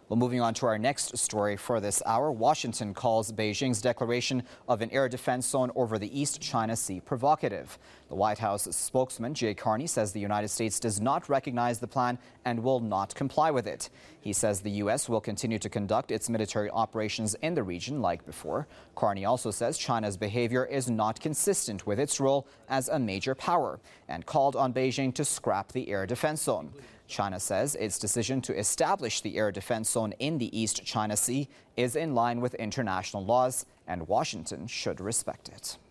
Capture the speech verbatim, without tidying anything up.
Well, moving on to our next story for this hour, Washington calls Beijing's declaration of an air defense zone over the East China Sea provocative. The White House spokesman Jay Carney says the United States does not recognize the plan and will not comply with it. He says the U S will continue to conduct its military operations in the region like before. Carney also says China's behavior is not consistent with its role as a major power and called on Beijing to scrap the air defense zone. China says its decision to establish the air defense zone in the East China Sea is in line with international laws, and Washington should respect it.